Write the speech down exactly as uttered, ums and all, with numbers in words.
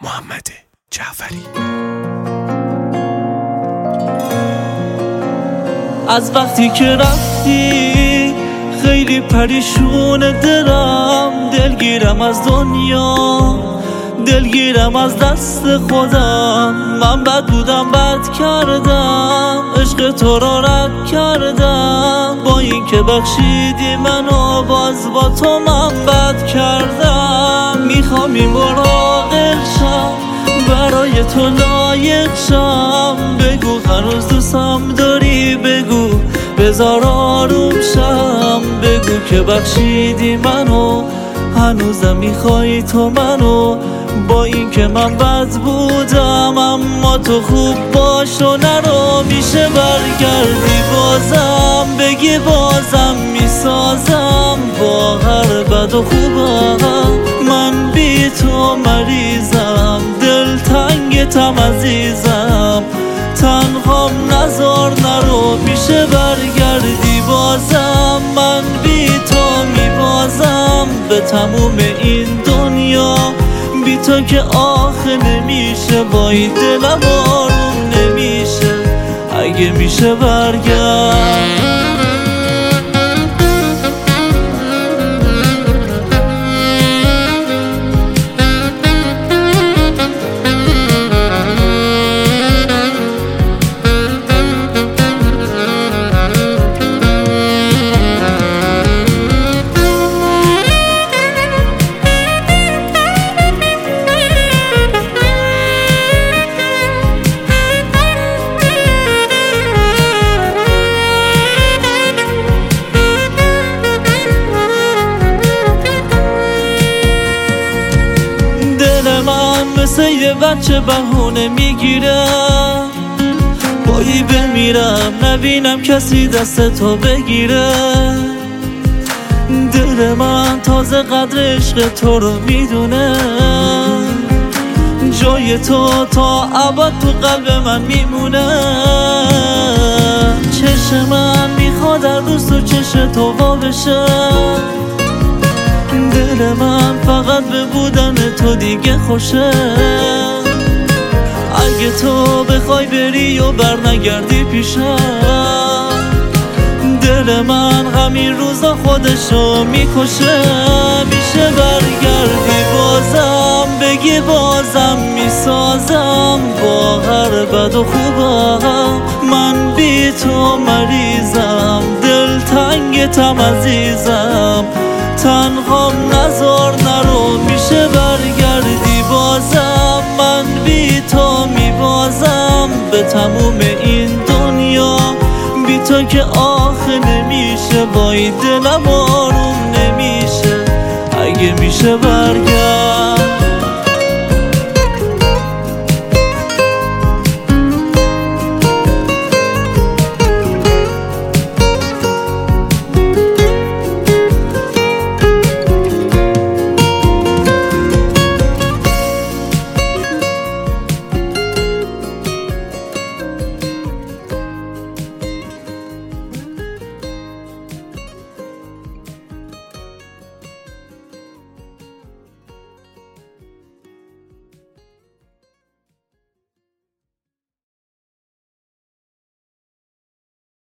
محمد جعفری. از وقتی که رفتی خیلی پریشون دلم، دلگیرم از دنیا، دلگیرم از دست خودم. من بد بودم، بد کردم، عشق تو را رد کردم. با این که بخشیدی منو، باز با تو من بد کردم. میخوام این مراقب شم، برای تو لایق شم. بگو هنوز دوستم داری، بگو بذار آروم شم. بگو که بخشیدی منو، هنوزم میخوای تو منو. با این که من بد بودم، اما تو خوب باش و نرو. میشه برگردی بازم، بگی بازم میسازم. با هر بد و خوبم من بی تو مریضم. دل تنگتم عزیزم، تنهام نزار نرو. میشه برگردی بازم، من بی تو میبازم. به تموم این دنیا بی تو که آخه نمیشه. وای دلم آروم نمیشه، اگه میشه برگرد. مثل یه بچه بهونه میگیره، بایی بمیرم نبینم کسی دست تو بگیره. دل من تازه قدر عشق تو رو میدونه، جای تو تا ابد تو قلب من میمونه. چشم من میخواد در روز تو چش تو وا بشه. دل من فقط به بودن تو دیگه خوشه. اگه تو بخوای بری و بر نگردی پیشم، دل من همین روزا خودشو میکشه. میشه برگردی بازم، بگی بازم میسازم. با هر بد و خوبم من بی تو مریضم. دل تنگتم عزیزم، تنهام نزار نرو. میشه برگردی بازم، من بی تو میبازم. به تموم این دنیا بی تو که آخه نمیشه. وای دلم آروم نمیشه، اگه میشه برگرد.